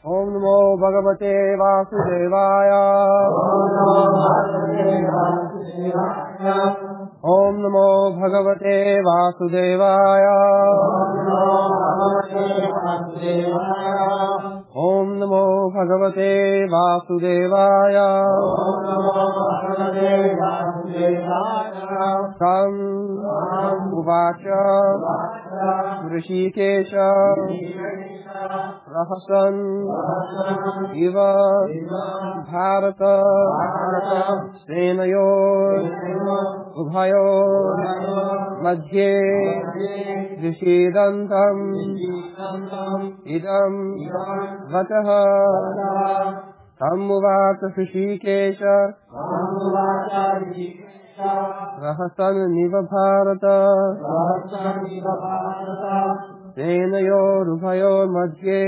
Om Namo Bhagavate Vasudevaya. Om Namo Bhagavate Vasudevaya. Om Namo Bhagavate Vasudevaya. Tam Uvacha Rishikesha Rahasan Iva Bharata Senayor Ubhayor Madhye Rishidantam Idam Vataha Samuvata Rishikesha Rahasan Niva Bharata Senayor Ubhayor Madhye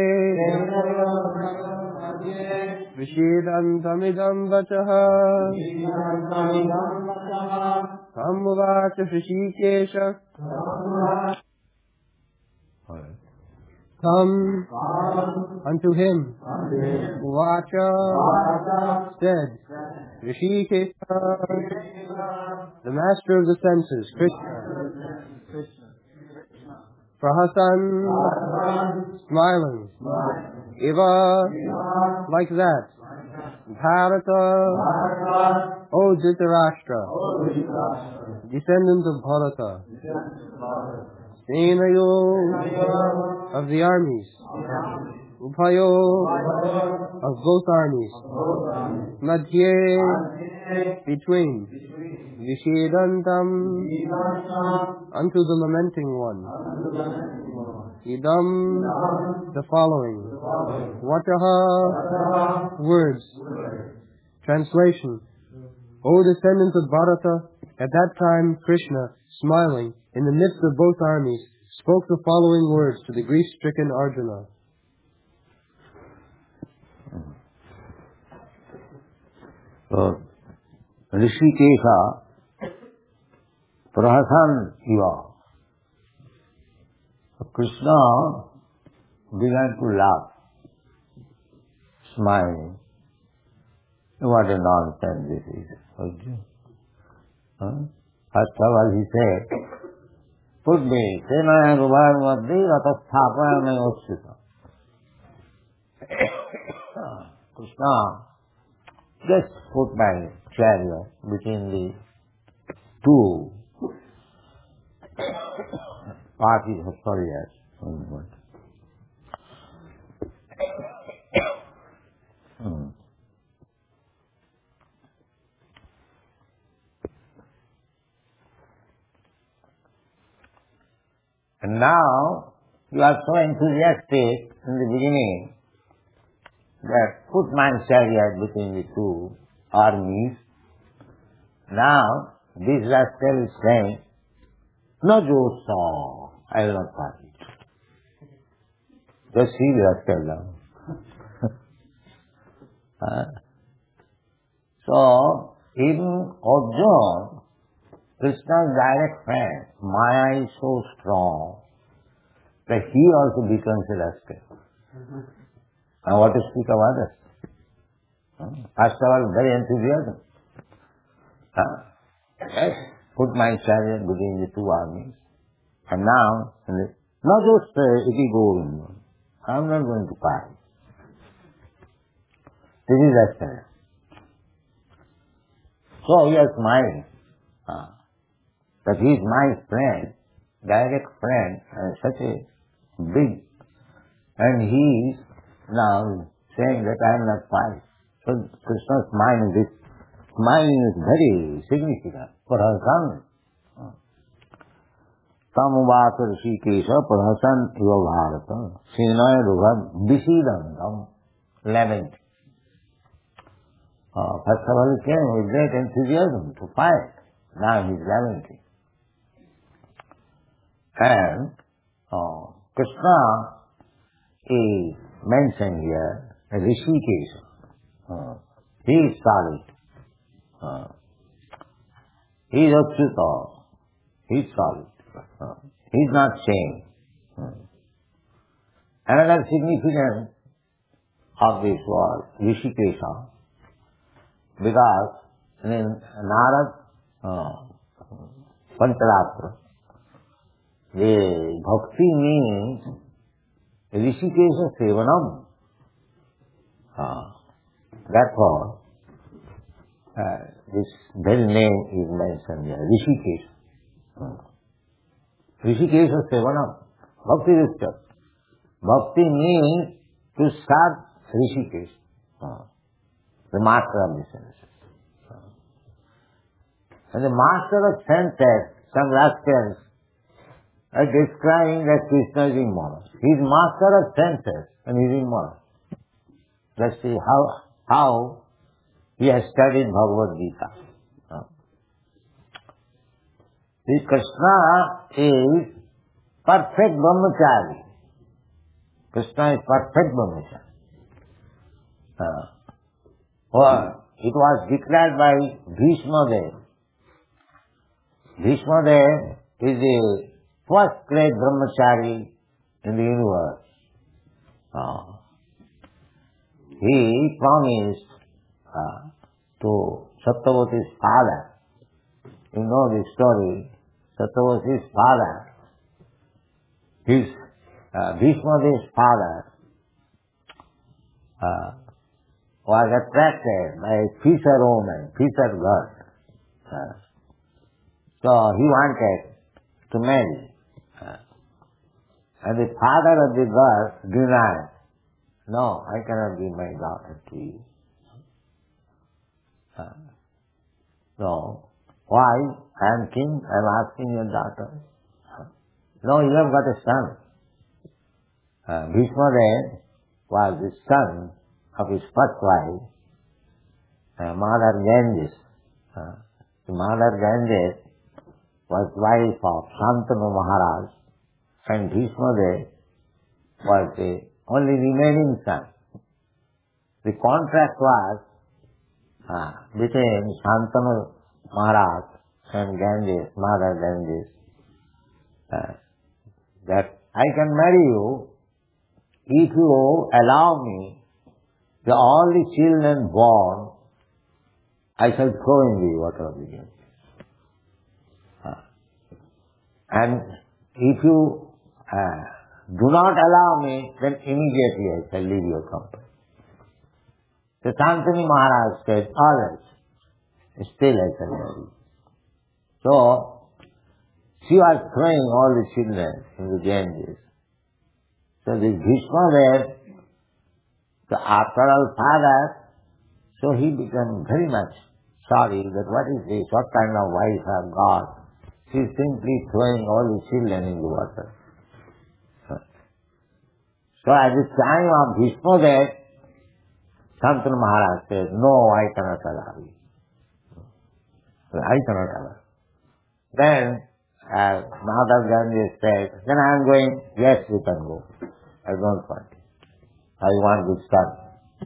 Vishidantamidam Vachaha Samvacha Rishikesha Come unto him Vacha said Rishikesha the master of the senses Krishna Prahasan smiling Eva like that Bharata O Dhritarashtra descendant of Bharata Senayo of the armies Upayo of both armies Madhye between Vishedantam unto the lamenting one Idam the following Vataha words Translation O descendant of Bharata, at that time Krishna, smiling, in the midst of both armies, spoke the following words to the grief-stricken Arjuna. So, Rishikesha Prahasan Iva. So Krishna began to laugh, smiling. What a nonsense this is. First of all he said, put me, Senaya Rubar Madhi Ratasthapana Osita. Krishna, just put my chariot between the two parties of chariots. And now, you are so enthusiastic in the beginning that put my chariot between the two armies. Now, this rascal is saying, no Josa, I will not fight. Just see the rascal now. So, even Arjuna, Krishna's direct friend, Maya is so strong that he also becomes a rascal. And what to speak of others? First of all, very enthusiasm. Yes, put my chariot between the two armies. And now, not just iti govinda. I am not going to fight. This is rascal. So he is smiling. That he is my friend, direct friend, and such a big, and he is now saying that I am not fight. So Krishna's smiling, this smiling is very significant for her son. Tamuvata Rishikesha Prahasan Iva Bharata Senaya Rugha Vishidantam lament. First of all he came with great enthusiasm to fight. Now he is lamenting. And Krishna is mentioned here as Rishikesha. He is solid. He is Achyuta. He is solid. He is not changed. Another significant of this was Rishikesha, because in Narad Pancharatra, the bhakti means Rishikesha Sevanam. Therefore, this very name is mentioned here, Rishikesha. Rishikesha Sevanam, Bhakti Rishikesha. Bhakti means to serve Rishikesha, the master of the senses. And the master of senses, some rascals are describing that Krishna is immoral. He is master of senses and he is immoral. Let's see how he has studied Bhagavad Gita. See, Krishna is perfect brahmachari. Krishna is perfect brahmachari. It was declared by Bhishma Dev. Bhishma Dev is the first great brahmachari in the universe. He promised to Satyavati's father. You know the story. Satyavati's father, his Bhishma Dev's father, was attracted by a fisher woman, fisher girl. So he wanted to marry. And the father of the girl denied, "No, I cannot give my daughter to you." "No. Why? I am king, I am asking your daughter." "No, you have got a son." Bhishma Dev was the son of his first wife, Mother Ganges. Mother Ganges was wife of Shantanu Maharaj, and Bhishma Dev was the only remaining son. The contract was between Shantanu Maharaj and Ganges, Mother Ganges, that I can marry you if you allow me that all the children born, I shall throw in the water of the Ganges. And if you do not allow me, then immediately I shall leave your company. So Shantanu Maharaj said, "All right, still I shall marry you." So she was throwing all the children in the Ganges. So this Bhishma Dev, the after all father, so he became very much sorry that what is this, what kind of wife have got? She is simply throwing all the children in the water. So at the time of Bhishma Dev, Shantanu Maharaj said, "No, I cannot allow you. I cannot allow." Then Mother Ganges said, "Then I am going." "Yes, you can go. I don't want it. I want good son."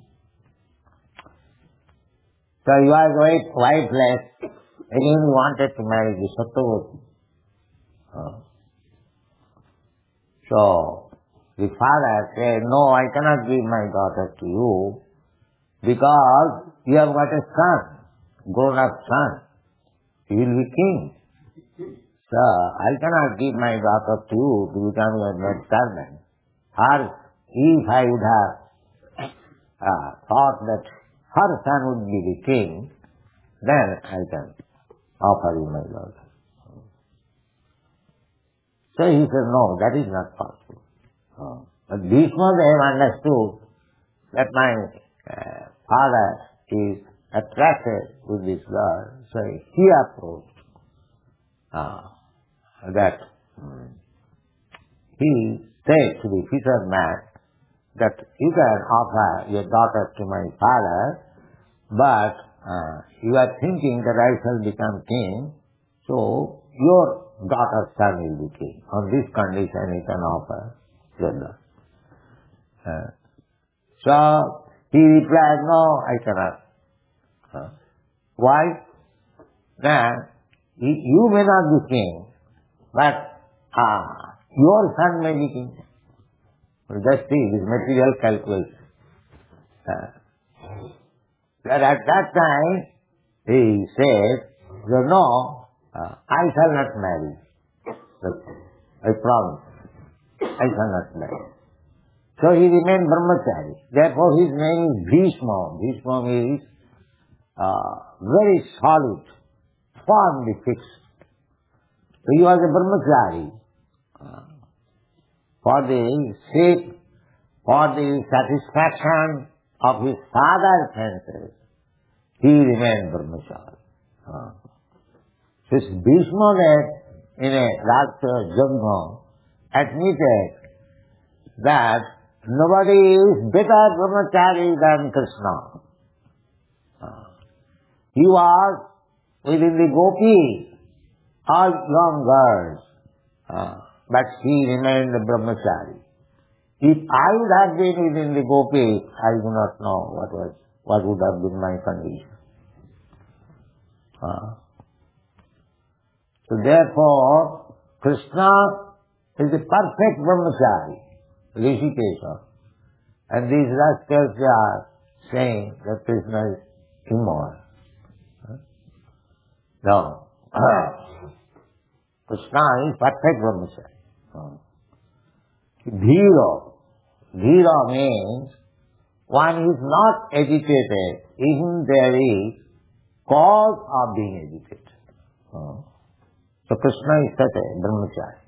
So he was wifeless. Again he wanted to marry the Satyavati. So the father said, "No, I cannot give my daughter to you because you have got a son, grown-up son. He will be king. So I cannot give my daughter to you to become your maid servant. Or if I would have thought that her son would be the king, then I can offer you my daughter." So he said, "No, that is not possible." But Bhishma Dev understood that my father is attracted with this girl, so he approached that he said to the fisherman that you can offer your daughter to my father, but you are thinking that I shall become king, so your daughter's son will be king. On this condition you can offer your daughter. So he replied, "No, I cannot." Why? Then you may not be king, but your son may be king. Well, just see this material calculation. That at that time he said, no, I shall not marry. I promise, I shall not marry. So he remained brahmachari. Therefore his name is Bhishma. Bhishma means very solid, firmly fixed. So he was a brahmachari. For the sake, for the satisfaction of his father's senses, he remained brahmachari. This Bhishma in a Rajya Yajna admitted that nobody is better brahmachari than Krishna. He was within the gopis, all young girls, but he remained a brahmachari. If I would have been within the gopis, I do not know what would have been my condition. So therefore, Krishna is a perfect brahmachari, Rishikesha. And these rascals are saying that Krishna is immoral. No. Krishna is perfect brahmachari. Dhira. Dhira means one is not agitated, even there is cause of being agitated. So Krishna is such a brahmachari.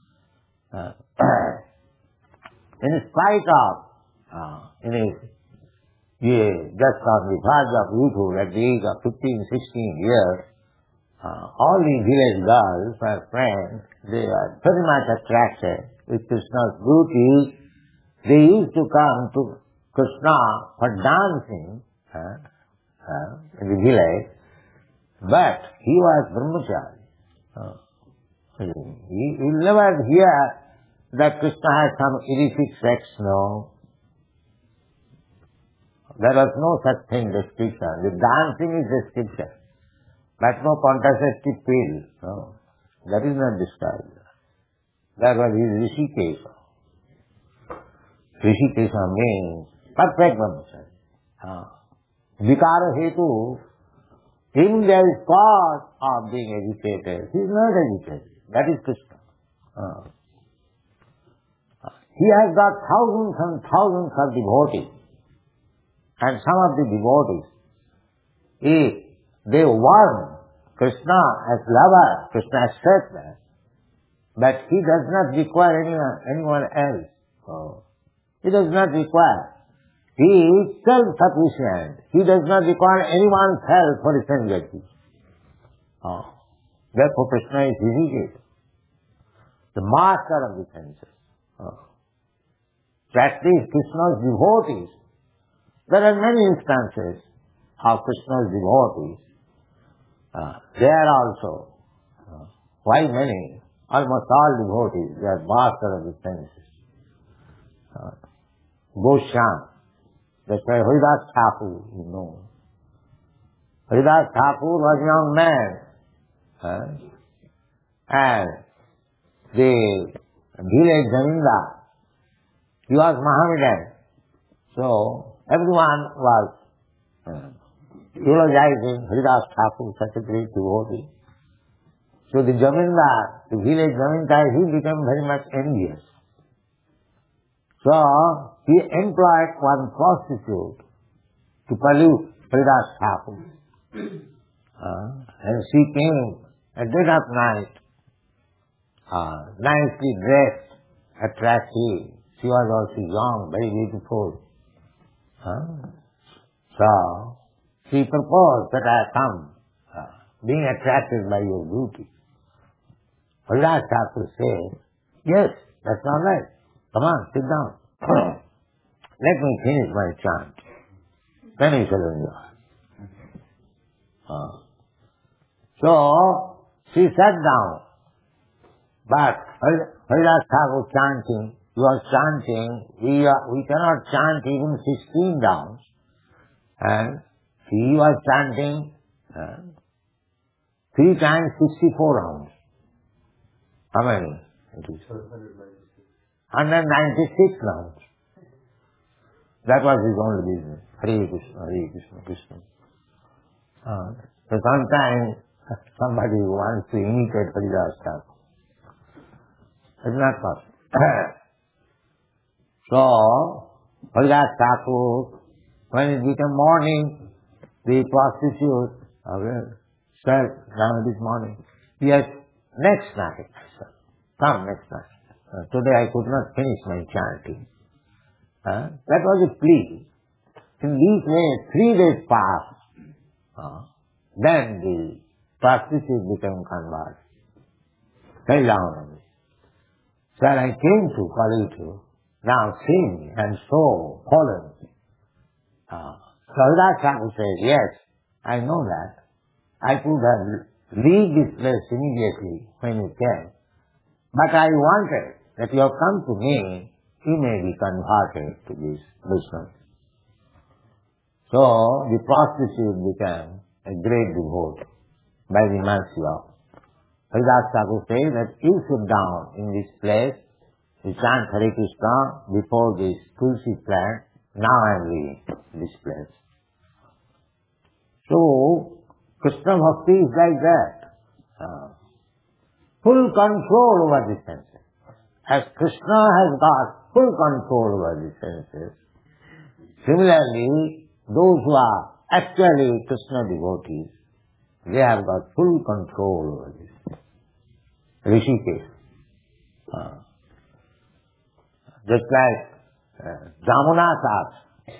In spite of, just on the verge of youthhood, at the age of 15, 16 years, all the village girls, her friends, they are very much attracted with Krishna's beauty. They used to come to Krishna for dancing in the village, but he was brahmachari. You will never hear that Krishna has some illicit sex, no. There was no such thing, description. The dancing is description, but no contraceptive pill, no. That is not described. That was his Rishikesha. Rishikesha means perfect brahmachari. Vikara hetu, even there is cause of being agitated. He is not agitated. That is Krishna. He has got thousands and thousands of devotees. And some of the devotees, if they want Krishna as lover, Krishna accepts that, but he does not require anyone else. He does not require. He is self-sufficient. He does not require anyone's help for his enjoyment. Therefore Krishna is Rishikesha, the master of the senses. That is Krishna's devotees. There are many instances of Krishna's devotees. There also. Why many? Almost all devotees, they are master of the senses. Goswami. That's why Haridas Thakur, you know. Haridas Thakur was a young man. And the village Zamindar, he was Mohammedan. So everyone was eulogizing Haridas Thakur, such a great devotee. So the Zamindar, the village Zamindar, he became very much envious. So he employed one prostitute to pollute Haridas Thakur. And she came at dead of night, nicely dressed, attractive. She was also young, very beautiful. So she proposed that I come, being attracted by your beauty. Haridas Thakur said, yes, that's all right. Come on, sit down. Let me finish my chant. Then you shall enjoy. So she sat down. But Haridas Thakur chanting, he was chanting, we cannot chant even 16 rounds. And he was chanting 3 times 64 rounds. How many? It is 196 rounds. That was his only business. Hare Krishna, Krishna. So sometimes somebody wants to imitate Haridas Thakur. It's not possible. So, Haridas Thakur, when it became morning, the prostitute said, this morning, yes, next night, sir. Come next night. Today I could not finish my chanting. That was a plea. In this way, 3 days passed. Then the prostitute became converted. Fell down on me. Sir, I came to call you to now see me and so follow me. So Haridas Thakur says, yes, I know that. I could have leave this place immediately when you came. But I wanted that you have come to me, he may be converted to this business. So the prostitute became a great devotee by the mercy of Haridas Thakur says that you sit down in this place, you chant Hare Krishna before this Tulsi plant, now I am leaving this place. So Krishna Bhakti is like that. Full control over the senses. As Krishna has got full control over the senses, similarly, those who are actually Krishna devotees, they have got full control over this. Rishikesh. Just like Jamunnath,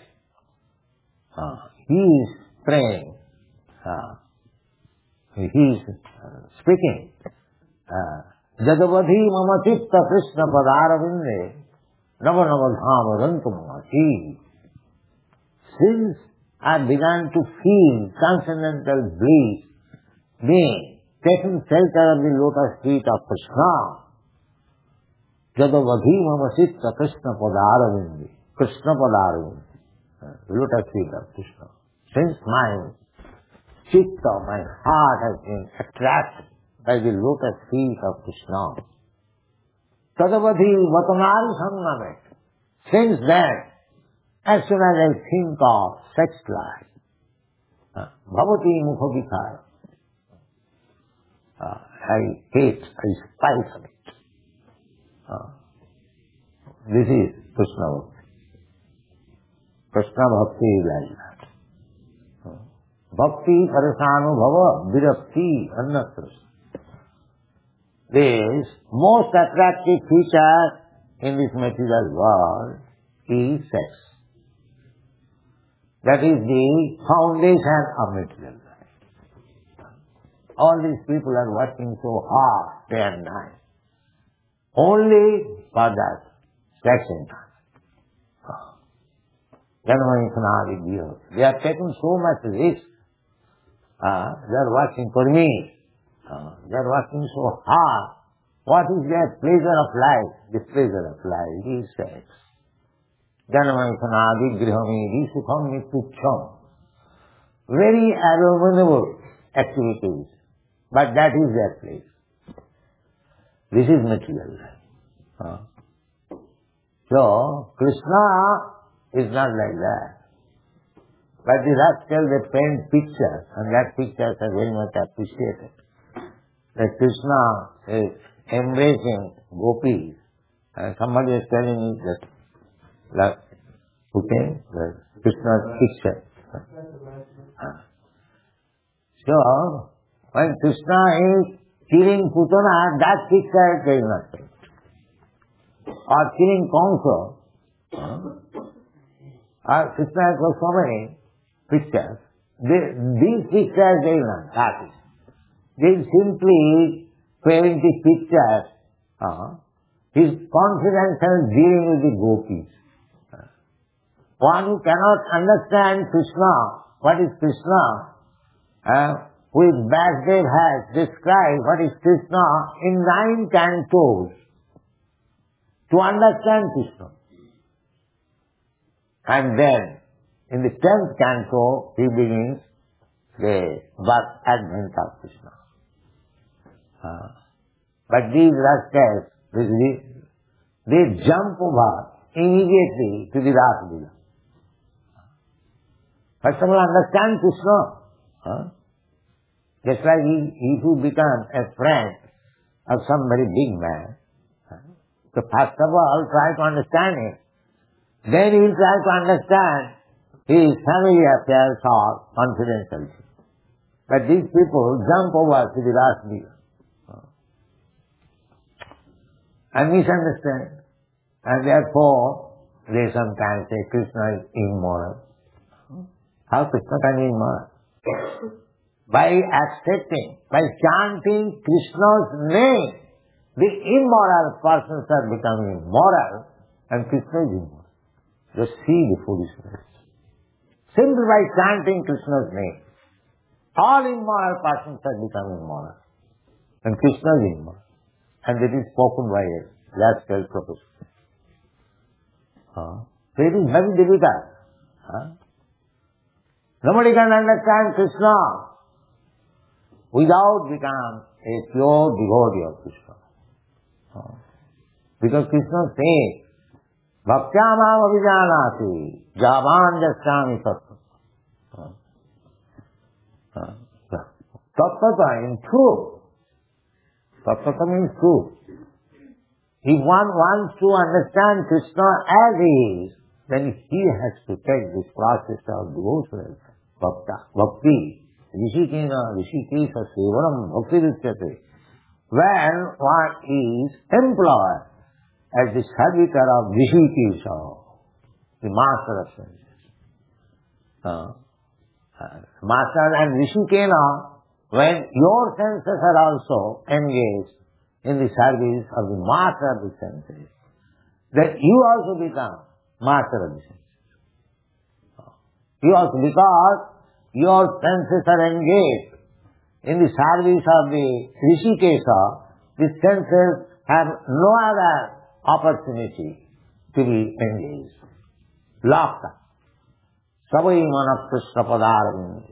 he is praying, he is speaking. Jadavadhi mama chitta Krishna padaravinde nava nava dhama rantamati. Since I began to feel transcendental bliss being taking shelter of the lotus feet of Krishna, Jadavadhi mama chitta Krishna padaravinde, Krishna padaravinde, lotus feet of Krishna. Since my chitta, my heart has been attracted by the lotus feet of Krishna. Tadavadhi vatanari sangame. Since then, as soon as I think of sex life, bhavati mukha vikhara, I hate, I despise it. This is Krishna Bhakti. Krishna Bhakti is like that. Bhakti parasanubhava virakti annatra. This most attractive feature in this material world is sex. That is the foundation of material life. All these people are working so hard day and night only for that sex income. They are taking so much risk. They are working for me. They are working so hard. What is their pleasure of life? The pleasure of life is sex. Janamayanadi grihamedi sukham nitucham. Very abominable activities. But that is their place. This is material life. So, Krishna is not like that. But the rascal, they paint pictures, and that pictures are very much appreciated. That Krishna is embracing gopis. And somebody is telling me that Krishna's picture. So, when Krishna is killing Putana, that picture is very much painted. Or killing Kamsa. Krishna has got so many pictures. These pictures they are not artists. They simply painting pictures. His confidential dealing with the gopis. One who cannot understand Krishna, what is Krishna, with Vasudev has described what is Krishna in 9 cantos to understand Krishna. And then, in the 10th canto, he begins the birth advent of Krishna. But these rascals, they jump over immediately to the Rasa Leela. First of all, understand Krishna. Just like if you become a friend of some very big man, so first of all, try to understand him. Then you will try to understand his family affairs or confidential. But these people jump over to the last beer and misunderstand. And therefore, they sometimes say Krishna is immoral. How Krishna can be immoral? By accepting, by chanting Krishna's name, the immoral persons are becoming moral and Krishna is immoral. Just see the foolishness. Simply by chanting Krishna's name, all immoral persons are becoming moral and Krishna is immoral. And it is spoken by a large-scale professor. So it is very difficult. Nobody can understand Krishna without becoming a pure devotee of Krishna. Because Krishna says, Bhaktyamam abhijanati javan jasyami tattva. Tattva in truth. Tattva means truth. If one wants to understand Krishna as he is, then he has to take this process of devotional bhakti. Rishikesha sevanam bhakti ruchyate. When one is employed as the servitor of Rishikesha, the master of senses. Master and Rishikena, when your senses are also engaged in the service of the master of the senses, then you also become master of the senses. You also, because your senses are engaged in the service of the Rishikesha, the senses have no other opportunity to be engaged. Laughter. Savai manak Krishna padarvindi.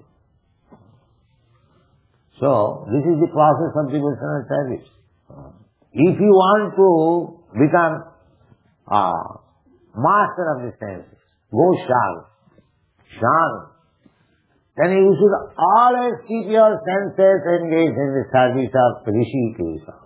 So, this is the process of devotional service. If you want to become master of the senses, go shan, then you should always keep your senses engaged in the service of Rishikesha.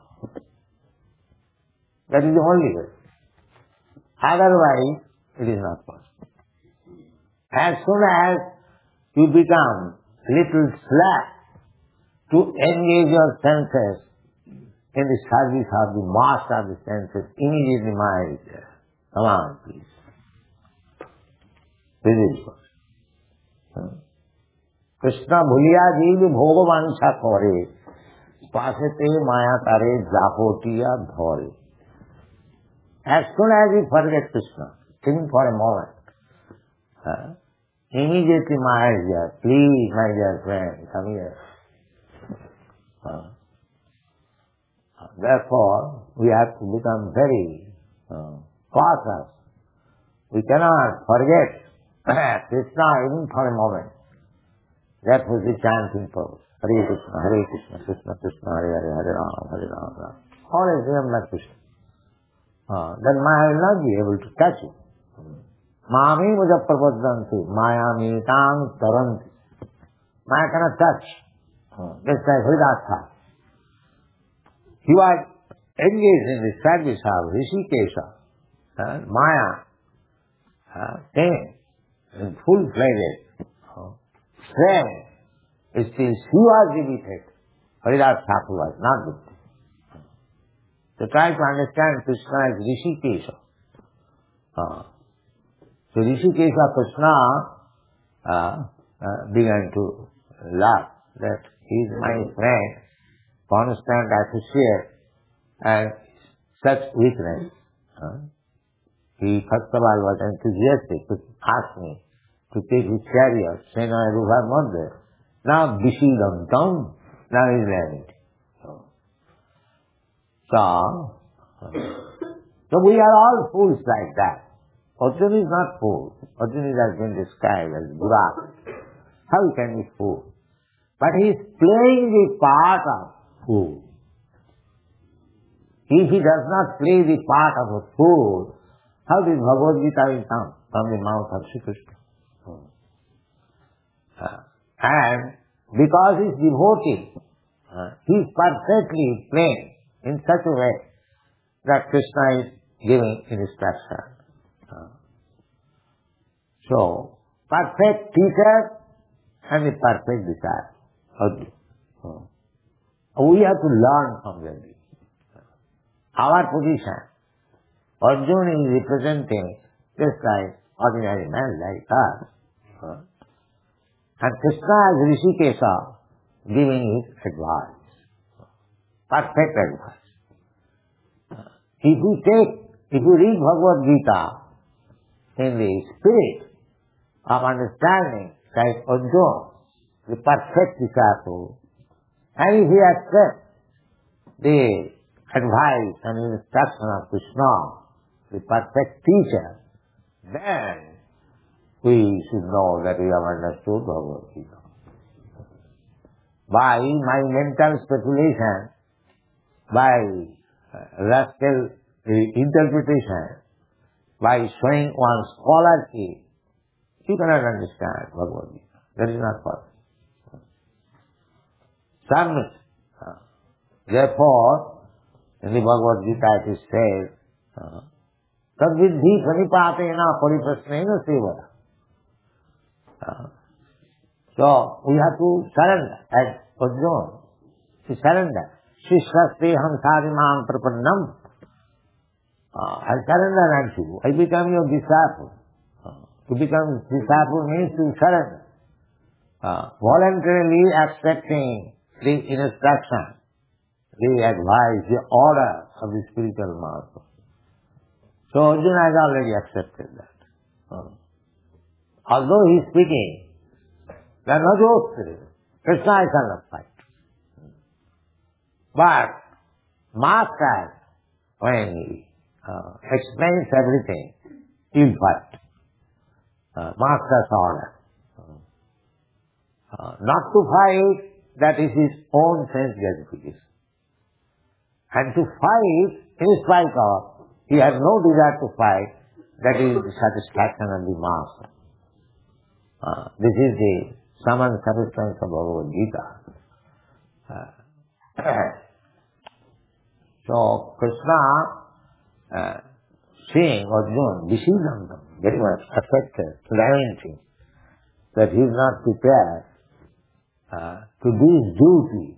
That is the only way. Otherwise, it is not possible. As soon as you become little slack to engage your senses in the service of the master of the senses, immediately mind is there. Come on, please. This is what. Krishna bhuliya jeev bhoga vansha kore, pasete maya tare japotiya dhore. As soon as you forget Krishna, even for a moment, immediately Maya is there. Please, my dear friend, come here. Therefore, we have to become very cautious. We cannot forget Krishna even for a moment. That was the chanting purpose. Hare Krishna, Krishna Krishna, Hare Hare, Hare Rama, Hare Rama. Always remember Krishna. Then Maya will not be able to touch it. Mami mujaprapaddanti, Maya mitang taranti. Maya cannot touch. Just like Hridastha. He was engaged in the service of Rishikesha. Maya came in full-fledged strength. Still, she was defeated. Haridas Thakur was not defeated. So try to understand Krishna as Rishikesha. So Rishikesha Krishna began to laugh that he is my friend, constant associate, and such weakness. He first of all was enthusiastic to ask me to take his chariot, Sena Ruha Madhya. Now Bishidam Tam, now he is married. So we are all fools like that. Arjuna is not fool. Arjuna has been described as Burak. How he can be fool? But he is playing the part of fool. If he does not play the part of a fool, how does Bhagavad Gita will come from the mouth of Sri Krishna? And because he is devotee, he is perfectly plain in such a way that Krishna is giving instruction. So, perfect teacher and the perfect disciple. We have to learn from them. Our position, Arjuna is representing just like ordinary man like us. And Krishna as Rishikesha giving his advice. Perfect advice. If you read Bhagavad Gita in the spirit of understanding like Arjuna, the perfect disciple, and if he accepts the advice and instruction of Krishna, the perfect teacher, then we should know that we have understood Bhagavad Gita. By my mental speculation, by rascal interpretation, by showing one's scholarship, you cannot understand Bhagavad Gita. That is not possible. Submit. Therefore, in the Bhagavad Gita it is said, Tadvidhi pranipatena pariprasnena seva. So, we have to surrender, as Arjuna, to surrender. Shishraste hamsarimam prapannam. I surrender unto you. I become your disciple. To become disciple means to surrender. Voluntarily accepting the instruction, the advice, the order of the spiritual master. So Arjuna has already accepted that. Although he is speaking, there are no jokes. Krishna is on the fight. But Master, when he explains everything, he will fight. Master's order. Not to fight, that is his own sense gratification. And to fight, in spite of, he has no desire to fight, that is the satisfaction of the master. This is the sum and substance of Bhagavad Gita. So Krishna, seeing Arjuna, Vishidam, very much affected, lamenting, that he is not prepared to do his duty.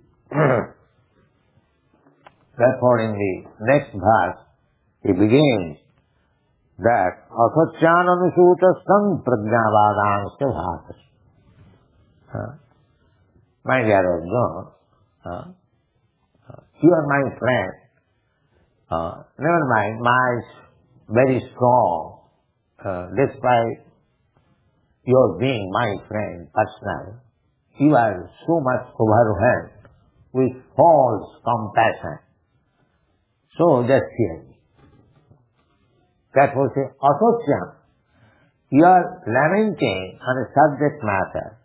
Therefore, in the next verse, he begins that Asatyananushutastam prajnavadansya bhatas. My dear Arjuna, you are my friend. Never mind, my very strong, despite your being my friend personal, you are so much overwhelmed with false compassion. So just hear me. That was a asociam. You are lamenting on a subject matter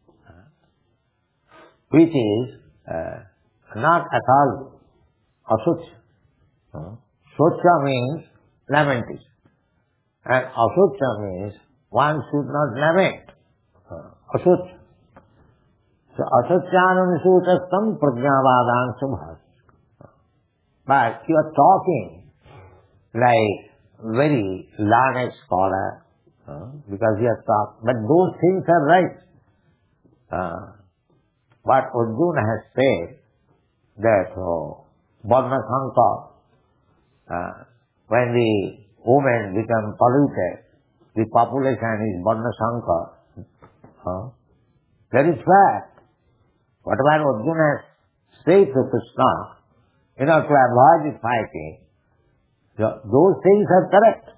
which is not at all asociam. Socha means lamentation. And asociam means one should not lament. Asociam. So asatyananushutastam prajnavadansya bhas. But you are talking like very learned scholar, because you have talked. But those things are right. What Arjuna has said, that Varna Sankar, when the women become polluted, the population is Varna Sankar. That is fact. Whatever Arjuna has said to Krishna, to avoid the fighting, those things are correct.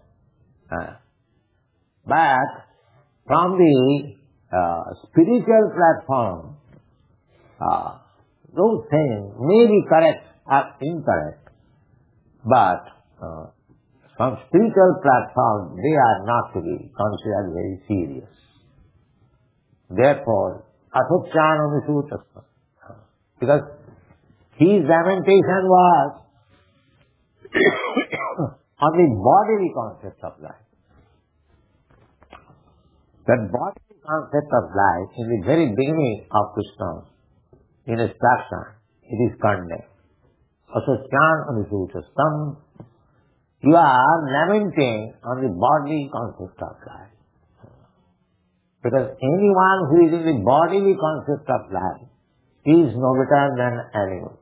But from the spiritual platform, those things may be correct or incorrect, but from spiritual platform, they are not to be considered very serious. Therefore, asatyananushutastam, because his lamentation was on the bodily concept of life. That bodily concept of life in the very beginning of Krishna's instruction, it is condemned. Asatyan anushutastam. You are lamenting on the bodily concept of life. Because anyone who is in the bodily concept of life is no better than animal.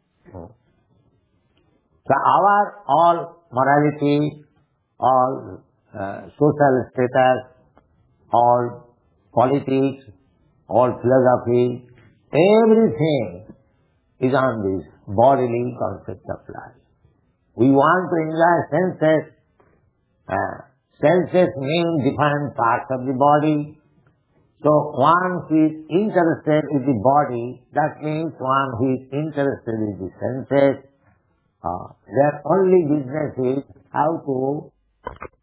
So our all morality, all social status, all politics, all philosophy, everything is on this bodily concept of life. We want to enjoy senses. Senses mean different parts of the body. So one who is interested in the body, that means one who is interested in the senses. Their only business is how to